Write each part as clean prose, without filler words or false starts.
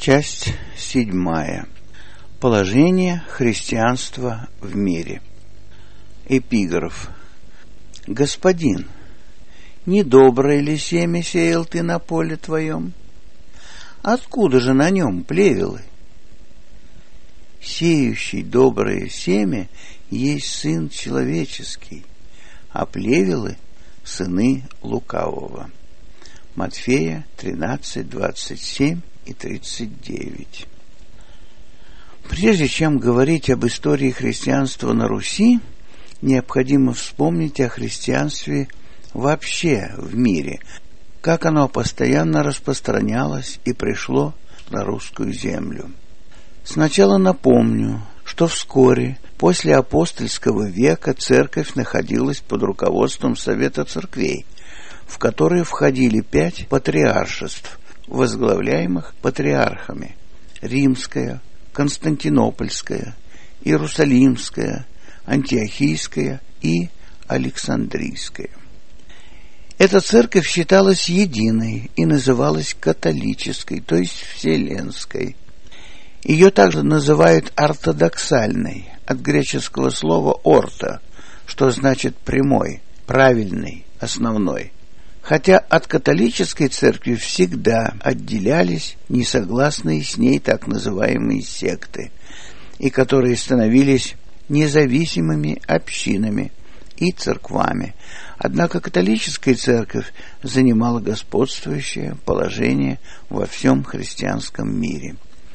Часть 7. Положение христианства в мире. Эпиграф. Господин, не доброе ли семя сеял ты на поле твоем? Откуда же на нем плевелы? Сеющий доброе семя есть сын человеческий, а плевелы — сыны лукавого. Матфея 13:27 и 39. Прежде чем говорить об истории христианства на Руси, необходимо вспомнить о христианстве вообще в мире, как оно постоянно распространялось и пришло на русскую землю. Сначала напомню, что вскоре после апостольского века церковь находилась под руководством Совета церквей, в которые входили 5 патриаршеств, возглавляемых патриархами: Римская, Константинопольская, Иерусалимская, Антиохийская и Александрийская. Эта церковь считалась единой и называлась католической, то есть вселенской. Ее также называют ортодоксальной, от греческого слова «орто», что значит «прямой», «правильный», «основной». Хотя от католической церкви всегда отделялись несогласные с ней так называемые секты, и которые становились независимыми общинами и церквами. Однако католическая церковь занимала господствующее положение во всем христианском мире.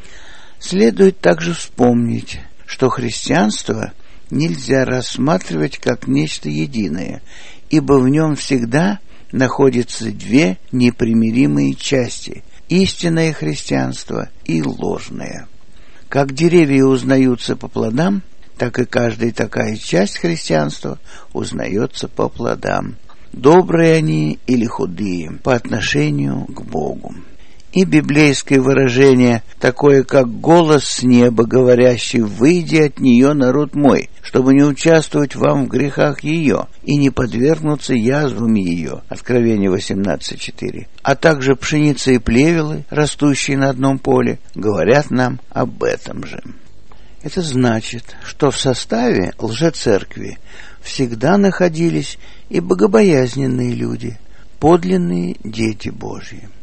Следует также вспомнить, что христианство нельзя рассматривать как нечто единое, ибо в нем всегда находятся 2 непримиримые части – истинное христианство и ложное. Как деревья узнаются по плодам, так и каждая такая часть христианства узнается по плодам, добрые они или худые, по отношению к Богу. И библейское выражение, такое как «голос с неба, говорящий: выйди от нее, народ мой, чтобы не участвовать вам в грехах ее и не подвергнуться язвам ее» Откровение 18:4, а также пшеница и плевелы, растущие на одном поле, говорят нам об этом же. Это значит, что в составе лжецеркви всегда находились и богобоязненные люди, подлинные дети Божьи.